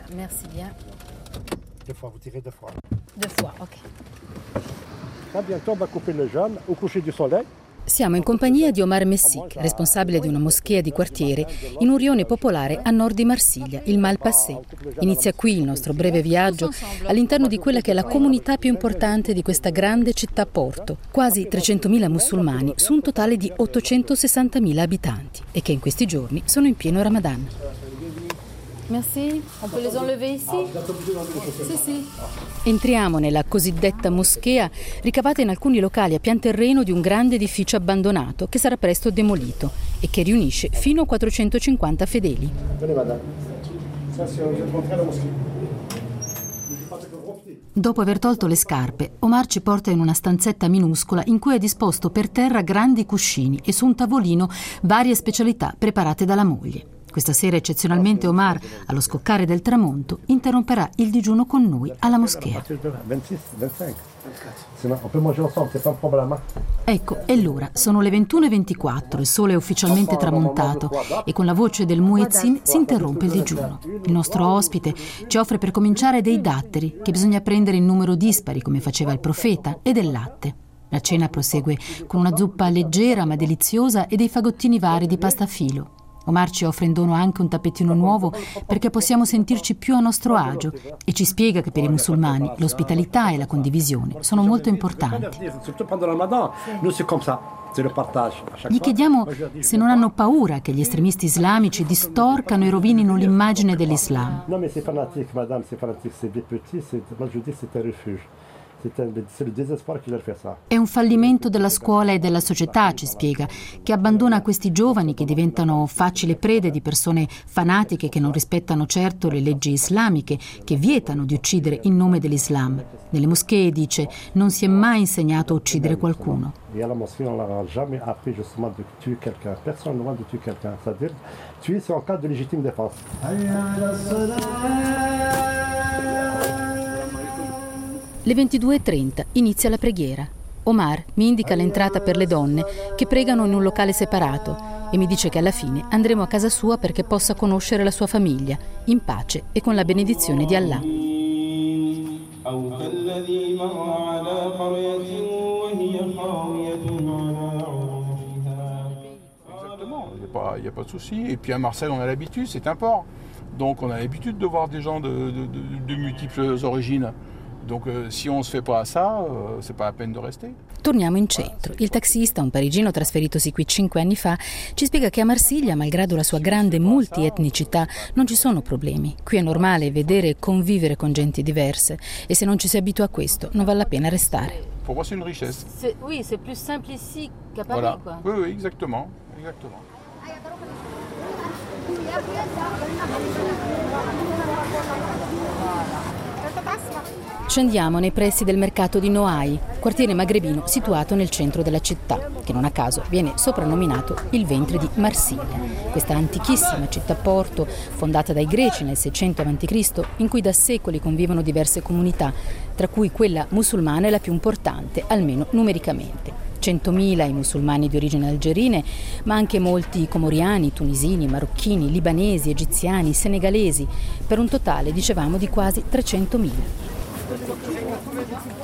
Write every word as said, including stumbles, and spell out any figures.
Merci bien. Deux fois, vous tirez deux fois. Deux fois, ok. Là, bientôt, on va couper le jaune au coucher du soleil. Siamo in compagnia di Omar Messic, responsabile di una moschea di quartiere in un rione popolare a nord di Marsiglia, il Malpassé. Inizia qui il nostro breve viaggio all'interno di quella che è la comunità più importante di questa grande città-porto, quasi trecentomila musulmani su un totale di ottocentosessantamila abitanti e che in questi giorni sono in pieno Ramadan. Merci, on peut les enlever ici? Sì, sì. Entriamo nella cosiddetta moschea ricavata in alcuni locali a pian terreno di un grande edificio abbandonato che sarà presto demolito e che riunisce fino a quattrocentocinquanta fedeli. Dopo aver tolto le scarpe, Omar ci porta in una stanzetta minuscola in cui è disposto per terra grandi cuscini e su un tavolino varie specialità preparate dalla moglie. Questa sera eccezionalmente Omar, allo scoccare del tramonto, interromperà il digiuno con noi alla moschea. Ecco, è l'ora, sono le ventuno e ventiquattro, il sole è ufficialmente tramontato e con la voce del muezzin si interrompe il digiuno. Il nostro ospite ci offre per cominciare dei datteri che bisogna prendere in numero dispari come faceva il profeta e del latte. La cena prosegue con una zuppa leggera ma deliziosa e dei fagottini vari di pasta filo. Omar ci offre in dono anche un tappetino nuovo perché possiamo sentirci più a nostro agio e ci spiega che per i musulmani l'ospitalità e la condivisione sono molto importanti. Gli chiediamo se non hanno paura che gli estremisti islamici distorcano e rovinino l'immagine dell'Islam. È un fallimento della scuola e della società, ci spiega, che abbandona questi giovani che diventano facile prede di persone fanatiche che non rispettano certo le leggi islamiche, che vietano di uccidere in nome dell'Islam. Nelle moschee, dice, non si è mai insegnato a uccidere qualcuno. Et à la mosquée, on leur a jamais appris justement de tuer quelqu'un. Personne ne demande de tuer quelqu'un. C'est-à-dire, tuer, c'est en cas de légitime défense. Le ventidue e trenta inizia la preghiera. Omar mi indica l'entrata per le donne che pregano in un locale separato e mi dice che alla fine andremo a casa sua perché possa conoscere la sua famiglia, in pace e con la benedizione di Allah. Il n'y a pas de souci. Et puis à Marseille, on a l'habitude, c'est un port. Donc on a l'habitude de voir des gens de, de, de, de multiples origines. Donc euh, si on ne se fait pas à ça, euh, c'est pas la peine de rester. Torniamo in centro. Il taxista, un parigino trasferitosi qui cinque anni fa, ci spiega che a Marsiglia, malgrado la sua grande multietnicità, non ci sono problemi. Qui è normale vedere e convivere con genti diverse e se non ci si abitua a questo non vale la pena restare. Pour moi, c'est une richesse. C'est, oui, c'est plus simple ici qu'à Paris, voilà. Quoi. Oui, oui, exactement, exactement. Scendiamo nei pressi del mercato di Noailles, quartiere magrebino situato nel centro della città, che non a caso viene soprannominato il ventre di Marsiglia. Questa antichissima città-porto, fondata dai greci nel seicento avanti Cristo, in cui da secoli convivono diverse comunità, tra cui quella musulmana è la più importante, almeno numericamente. centomila i musulmani di origine algerine, ma anche molti comoriani, tunisini, marocchini, libanesi, egiziani, senegalesi, per un totale, dicevamo, di quasi trecentomila.